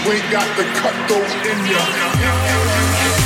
ain't got the cutthroat in ya.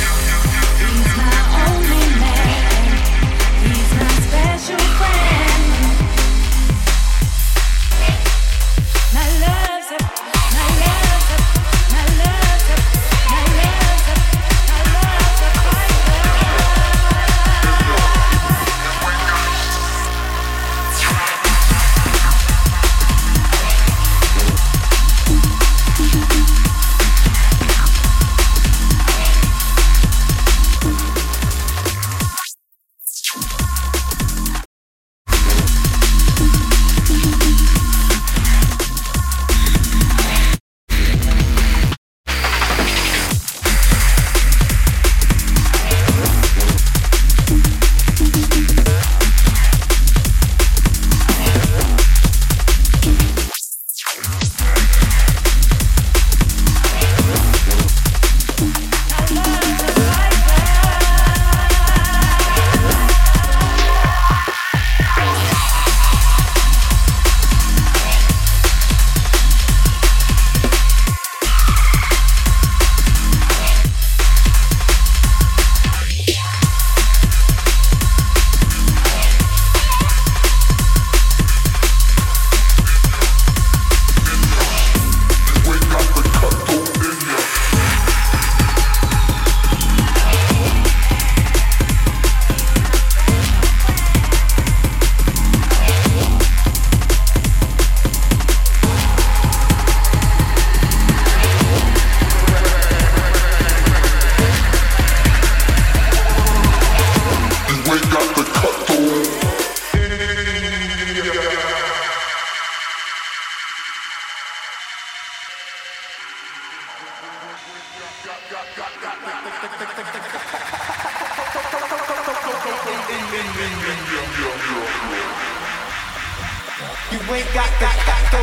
You ain't got that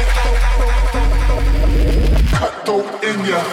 cutthroat in ya.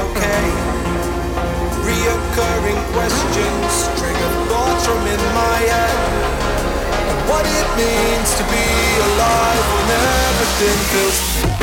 okay? Reoccurring questions trigger thoughts from in my head, and what it means to be alive when everything feels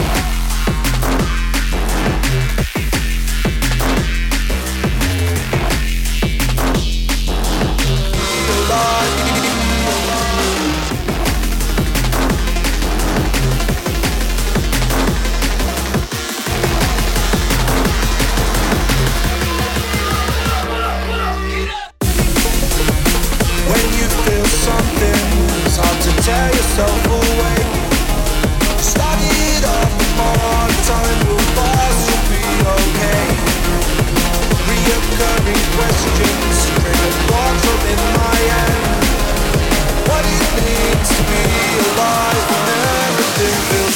tear yourself away. Start it off more, time will pass, you'll be okay. Reoccurring questions, trigger thoughts from in my head. What it means to be alive when everything feels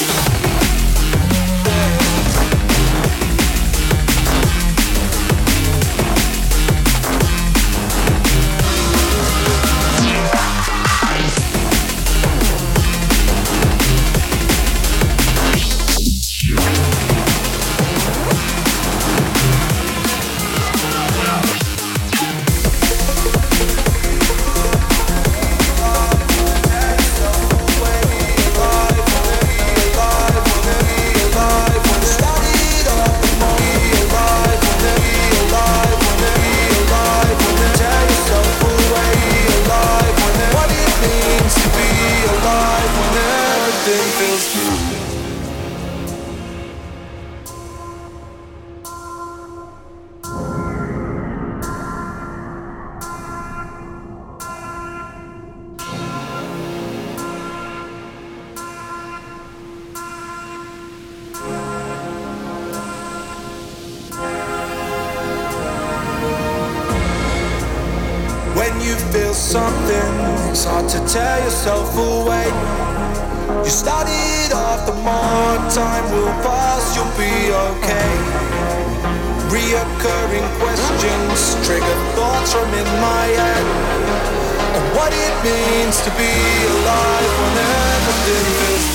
something, it's hard to tear yourself away. You started off, the more time will pass, you'll be okay. Reoccurring questions trigger thoughts from in my head, and what it means to be alive when everything feels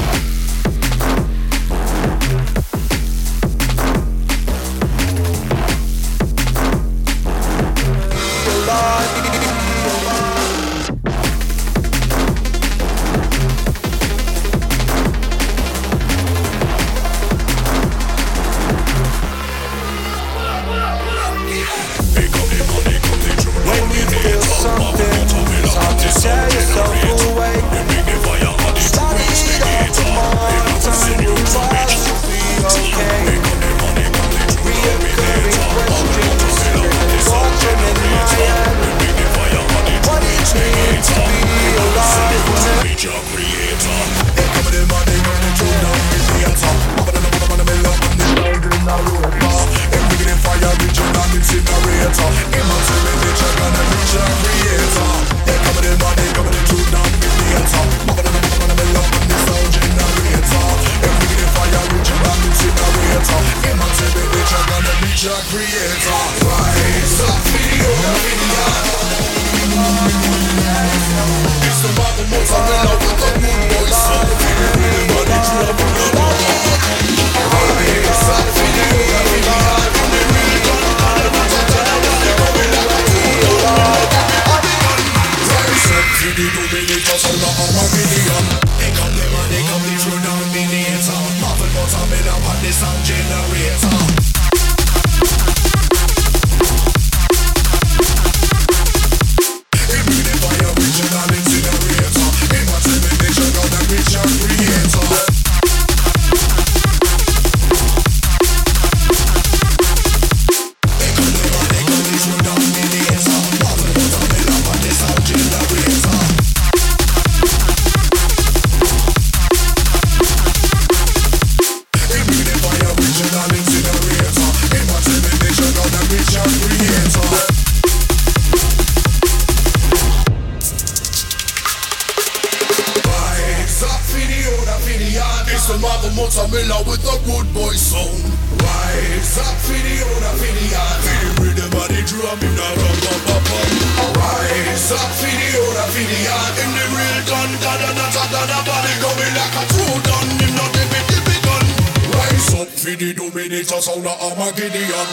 tear yourself away. Start it off tomorrow, time will pass, you'll be okay. Reoccurring questions, thoughts from in my head. What it means to be alive when meet your creator. They come in the morning, running through down with the answer. I'm gonna mill up on this road in the road bar. If we get in fire, reach on an incinerator. Emancipate, you're gonna reach your creator. Coming in body, coming in true down with the answer. I'm gonna mill up on this sound generator. If we get fire, reach an incinerator. Emancipate, you're gonna reach your creator. Rise up, video, video. It's the Bible mozzarella with the moon boys. Everybody drop on the ball. Rise up, video, video. From the real gun, all of us are telling us they're coming like a tool. Fidi do bini just a lot of a million. They come the man, they come the true dominator. Marvel motor made up on the sound generator. It be the fire original incinerator. Imagination gonna reach your creator. Mozzarella with the rude boy sound. Rise up for the owner, for the yard. For the rhythm of the drum, in the rum-bum-bum-bum. Rise up for the owner, for the yard. In the real gun, da-da-da-da-da-da. Body coming like a true gun. Him not the big gun. Rise up for the Dominator sound of Armageddon.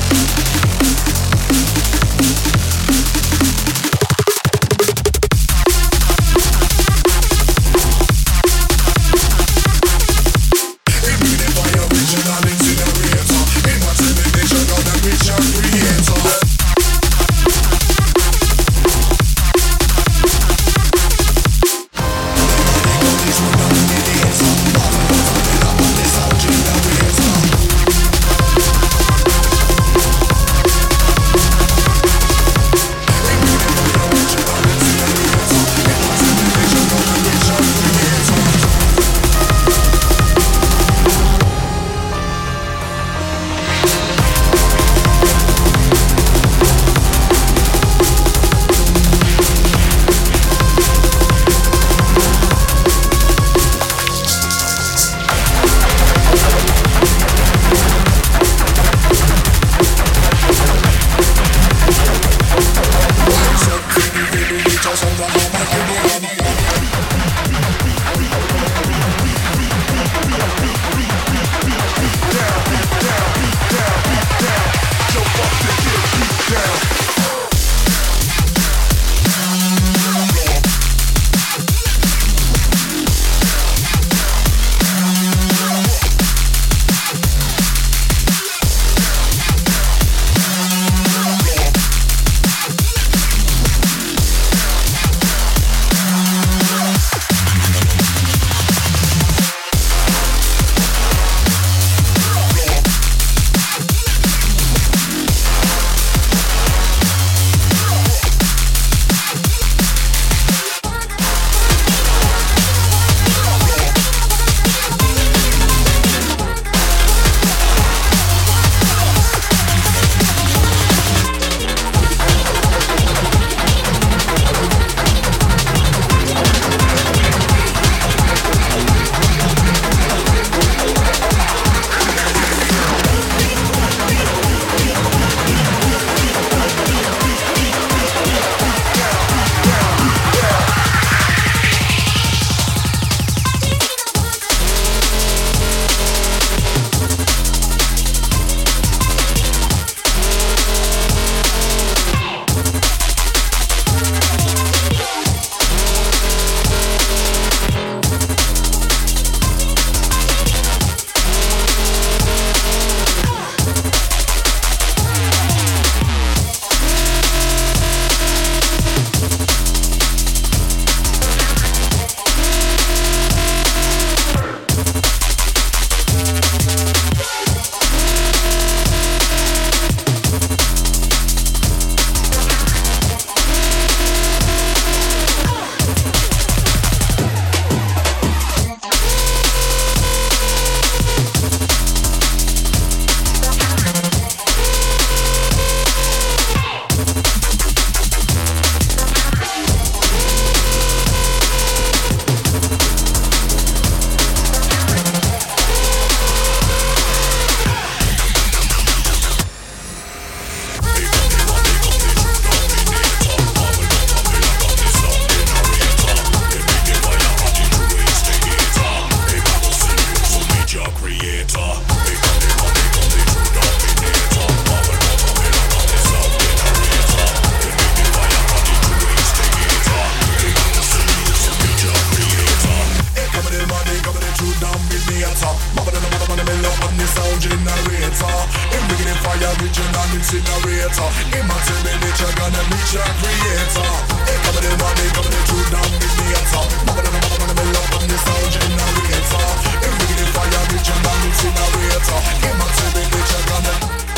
incinerator. Immaterial, gonna meet your creator. Hey, come on, money, come on, true dominator. Mother on the middle of the sound generator. If we get fire, reach your incinerator. Immaterial, gonna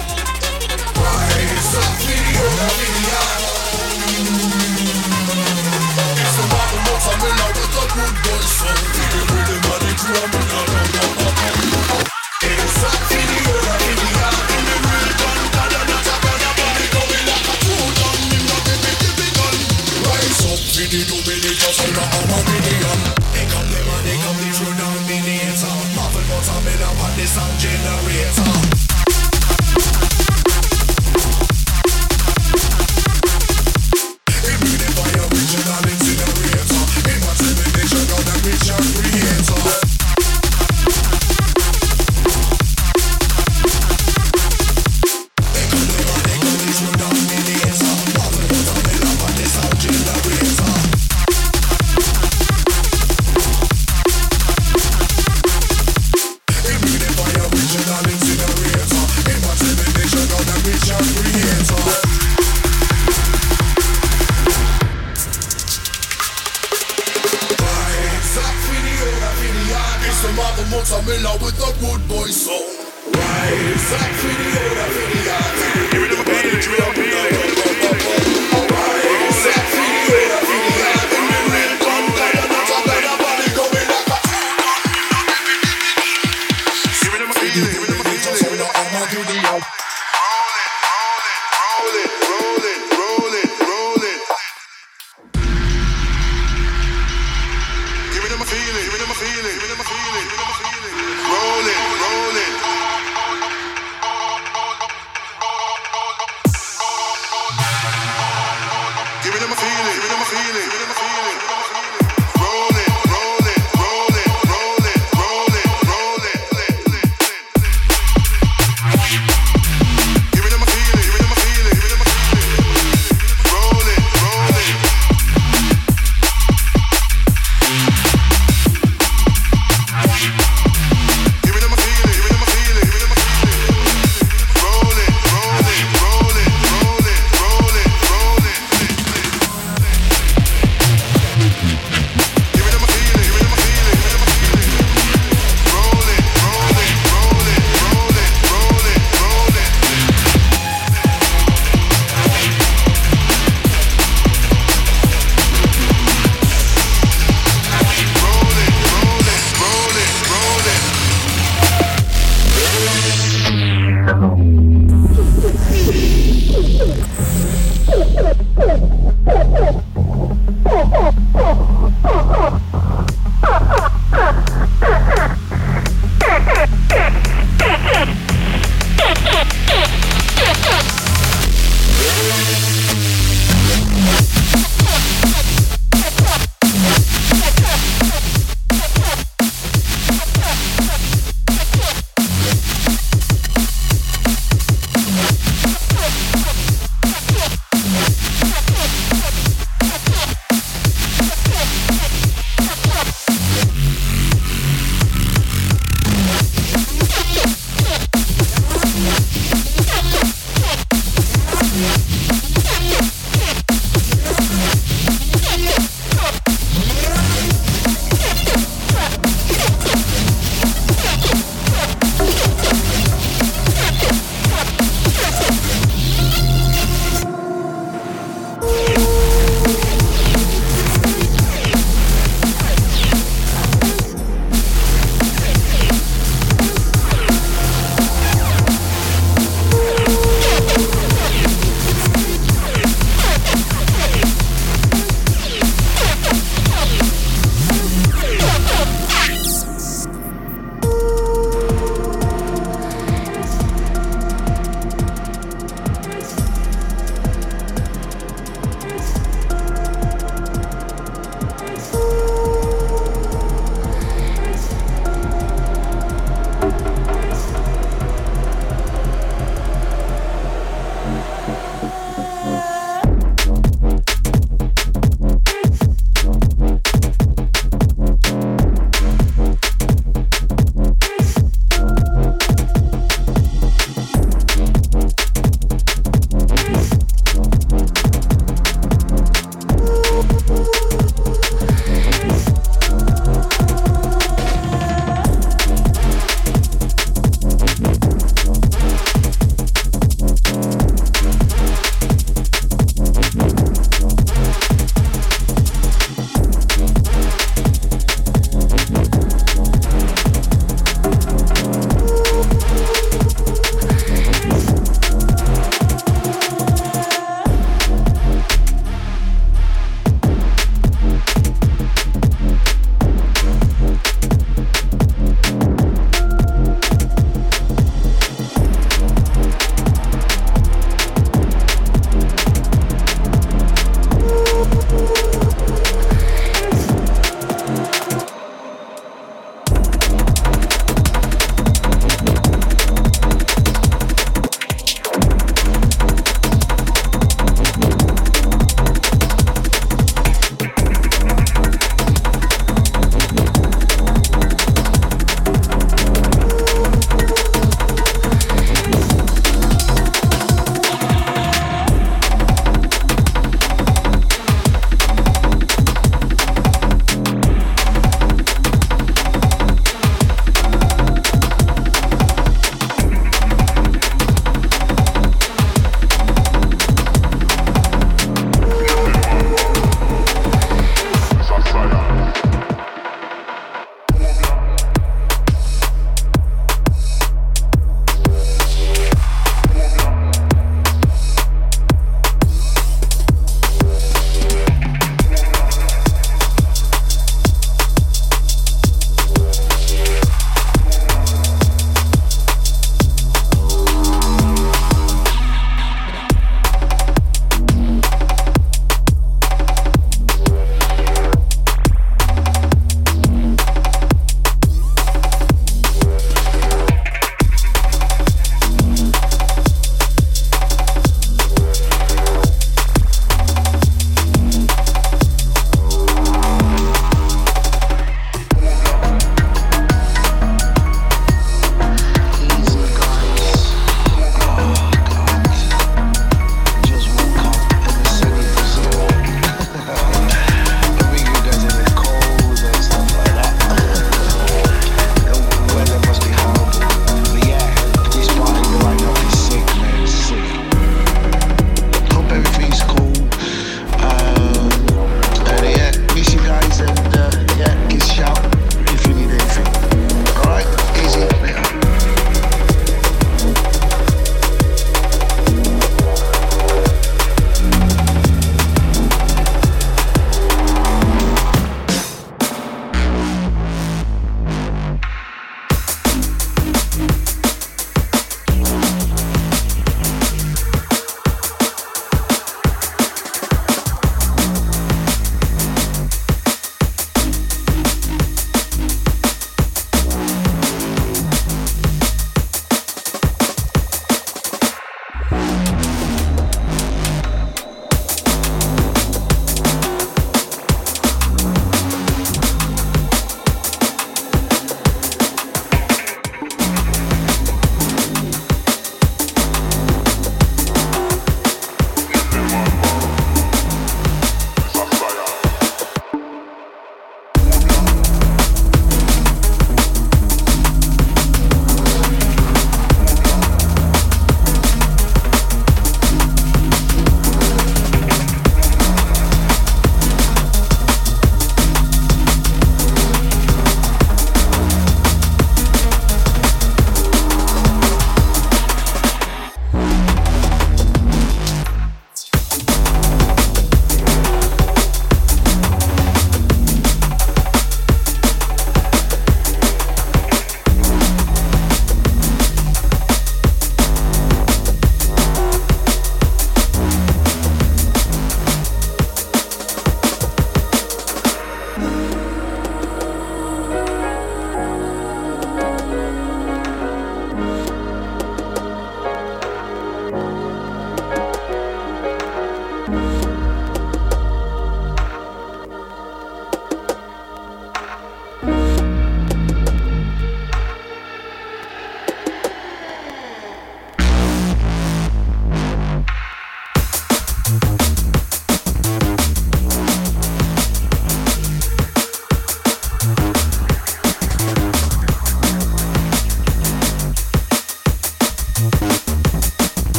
rise up, video. It's a modern motor, with a good voice. So, with the money, drum, it's a video, in the real gun, God, not a gun, body going like a true gun, in the baby gun. Rise up, video, just on the Armageddon. They come the money, come the true dominator. Marvel motor, made up on the sound generator.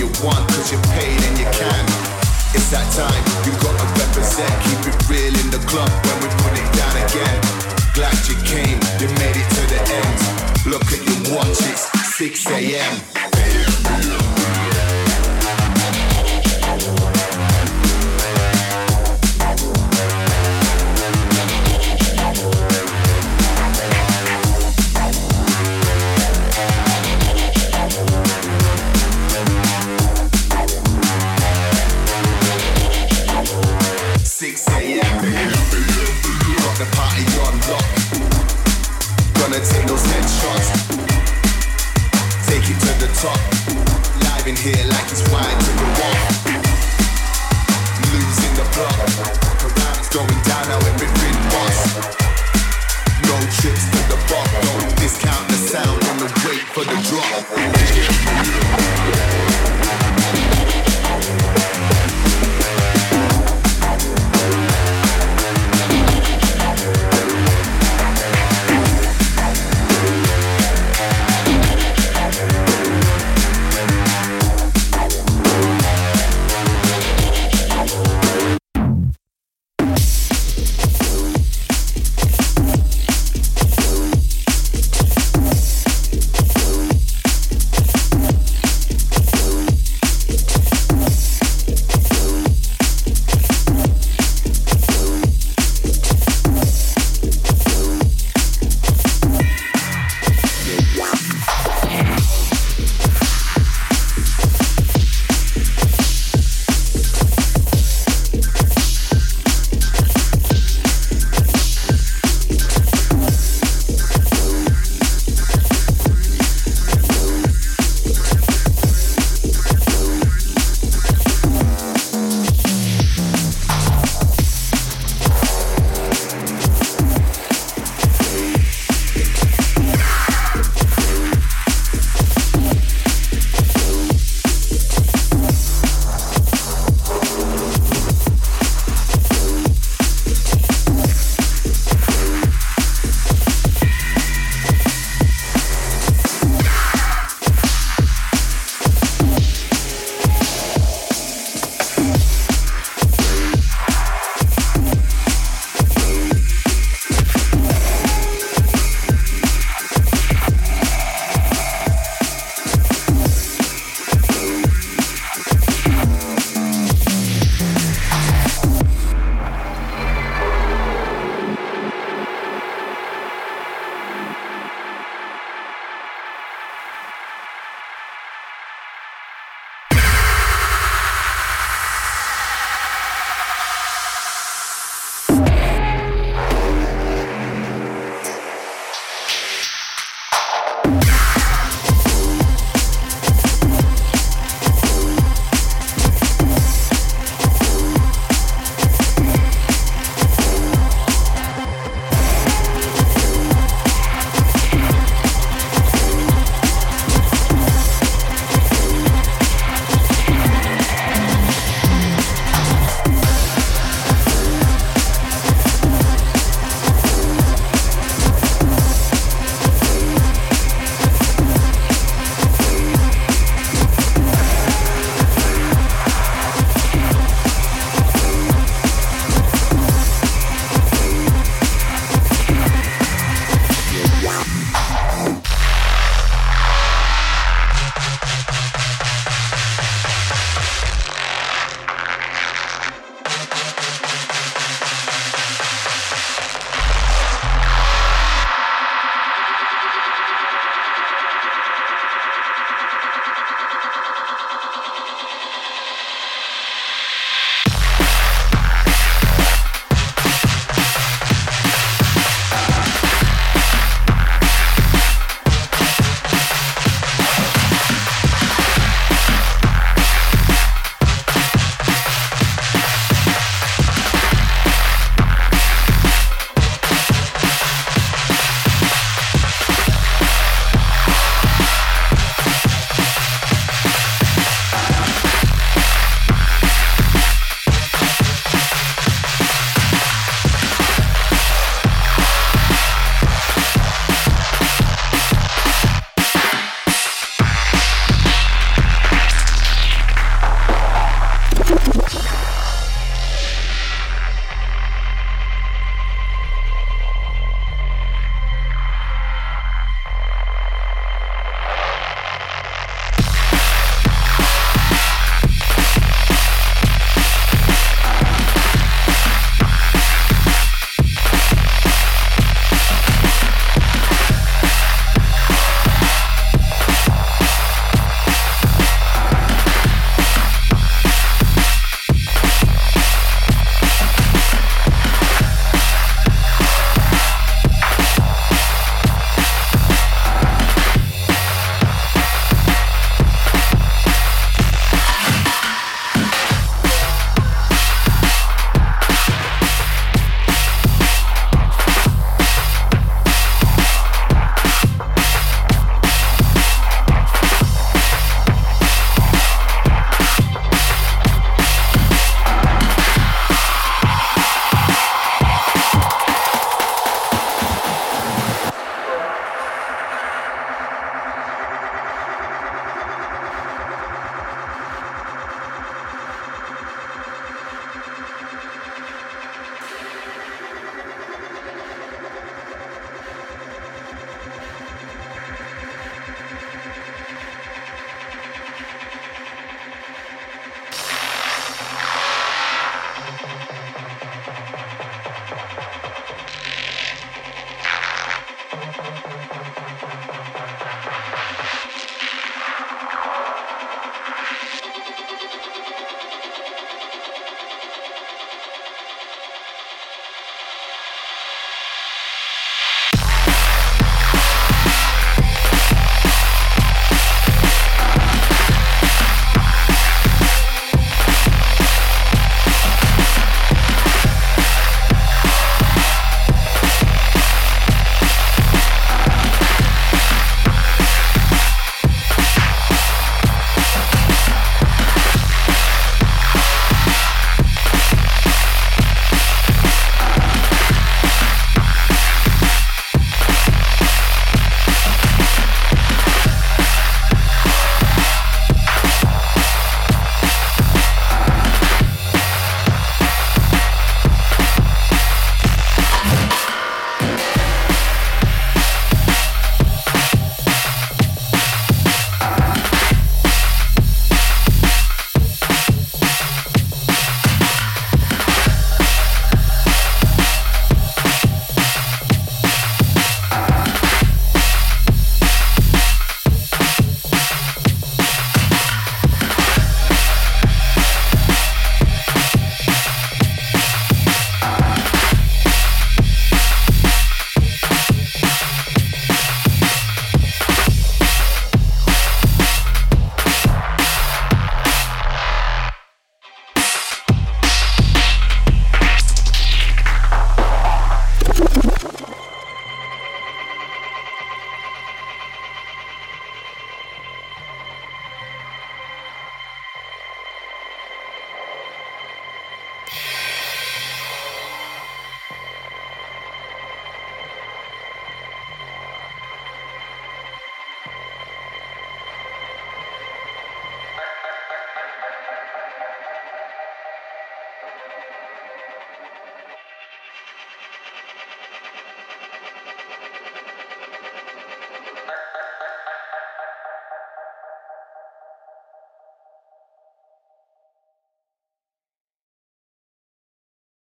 you want, cause you're paid and you can. It's that time, you gotta represent. Keep it real in the club when we put it down again. Glad you came, you made it to the end. Look at your watch, it's 6 a.m. 6 a.m. Got the party on lock. Gonna take those headshots. Take it to the top. Live in here like it's wide to the wall. Losing the plot. It's going down now, everything boss. No trips to the bar. Don't discount the sound on the wait for the drop.